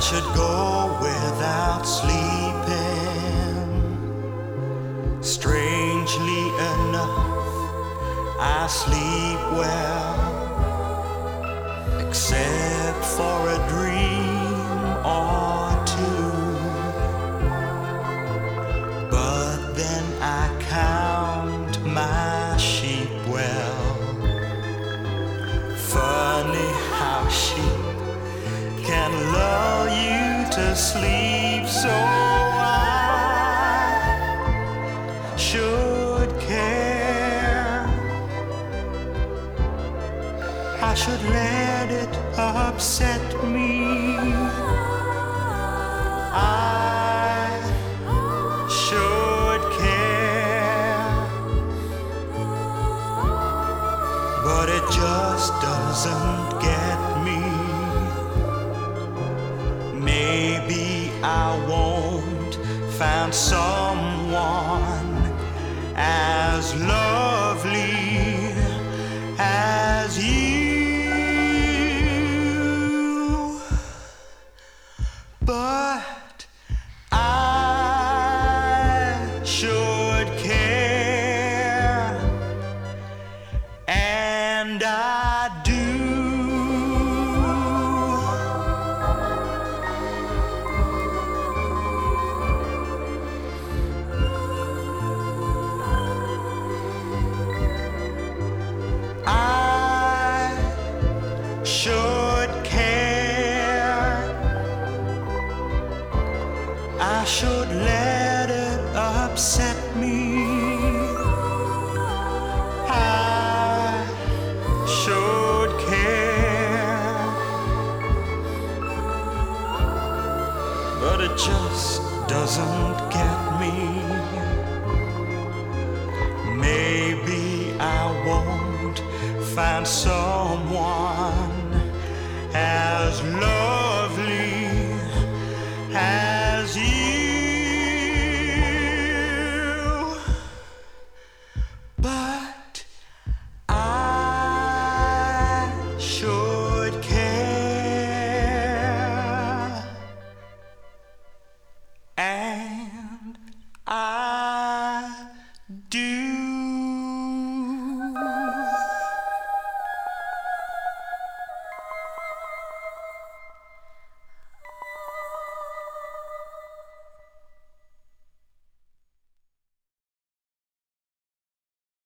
should go without sleeping. Strangely enough, I sleep well, except for a dream or two. But then I count my sheep well. Funny how sheep can lull you to sleep, so I should care. I should let it upset me. I should care, but it just doesn't get me. Maybe I won't find someone as lovely as you, but I should care, and I do. Should care. I should let it upset me. I should care, but it just doesn't get me. Maybe I won't find someone as lovely